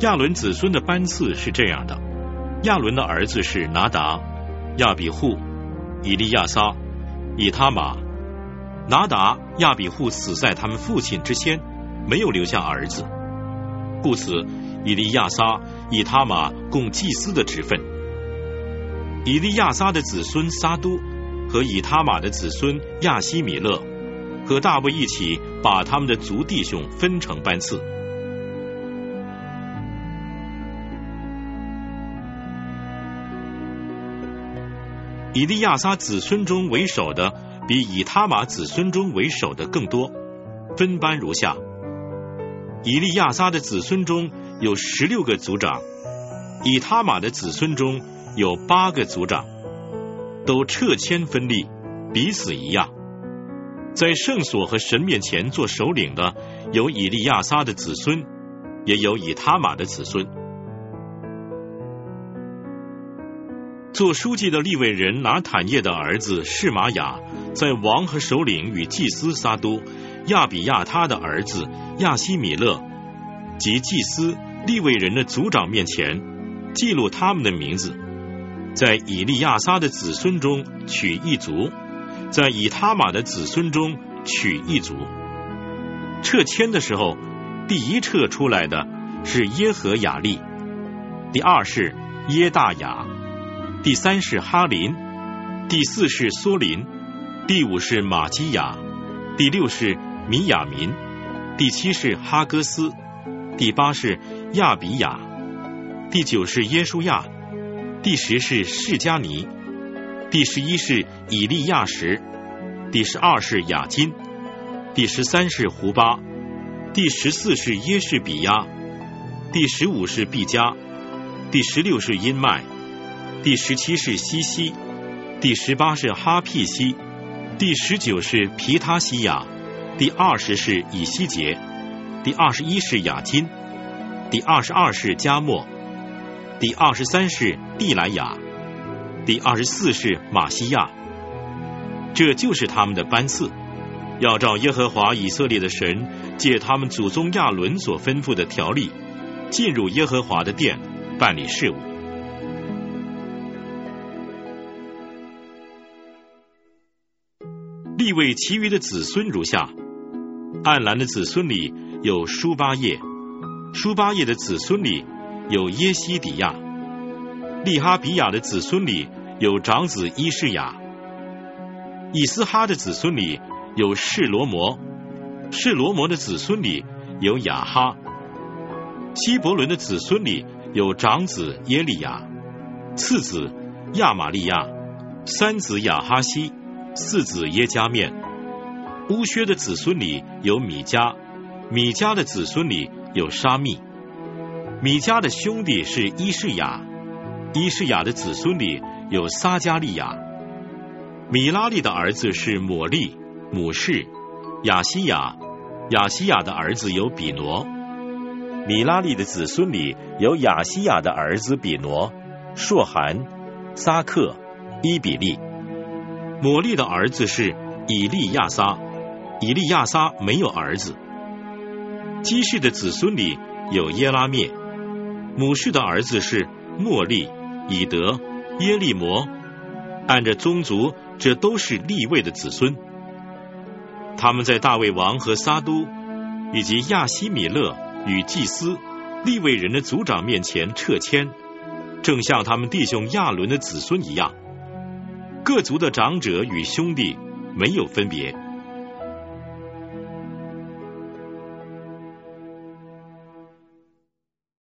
亚伦子孙的班次是这样的：亚伦的儿子是拿达、亚比户、以利亚撒、以他玛。拿达、亚比户死在他们父亲之先，没有留下儿子，故此以利亚撒、以他玛共祭司的职分。以利亚撒的子孙撒都和以他玛的子孙亚希米勒和大卫一起把他们的族弟兄分成班次。以利亚撒子孙中为首的比以他玛子孙中为首的更多，分班如下：以利亚撒的子孙中有16个族长，以他玛的子孙中有8个族长，都掣签分立，彼此一样。在圣所和神面前做首领的有以利亚撒的子孙，也有以他玛的子孙。做书记的利未人拿坦叶的儿子示玛雅，在王和首领与祭司撒都、亚比亚他的儿子亚希米勒及祭司利未人的族长面前记录他们的名字，在以利亚撒的子孙中取一族，在以他玛的子孙中取一族。掣签的时候，第一掣出来的是耶和雅利，第二是耶大雅，第三是哈林，第四是梭林，第五是马基雅，第六是米亚民，第七是哈戈斯，第八是亚比雅，第九是耶书亚，第10是示迦尼，第11是以利亚什，第12是雅金，第13是胡巴，第14是耶士比亚，第15是毕加，第16是因麦，第17是西西，第18是哈辟西，第19是皮他西亚，第20是以西结，第21是雅金，第22是加莫，第23是地莱雅，第24是马西亚。这就是他们的班次，要照耶和华以色列的神借他们祖宗亚伦所吩咐的条例，进入耶和华的殿办理事务。利未其余的子孙如下：暗兰的子孙里有书巴叶，书巴叶的子孙里有耶西底亚，利哈比亚的子孙里有长子伊士雅，以斯哈的子孙里有示罗摩，示罗摩的子孙里有雅哈，希伯伦的子孙里有长子耶利亚，次子亚玛利亚，三子亚哈西，四子耶加面。乌薛的子孙里有米迦，米迦的子孙里有沙密，米迦的兄弟是伊士雅，伊士雅的子孙里有撒加利亚。米拉利的儿子是抹利、母士、亚西亚，亚西亚的儿子有比挪。米拉利的子孙里有亚西亚的儿子比挪、朔含、撒克、伊比利。抹利的儿子是以利亚撒，以利亚撒没有儿子。基士的子孙里有耶拉灭，母士的儿子是莫利、以德、耶利摩。按着宗族，这都是利未的子孙。他们在大卫王和撒都以及亚希米勒与祭司利未人的族长面前掣签，正像他们弟兄亚伦的子孙一样。各族的长者与兄弟没有分别。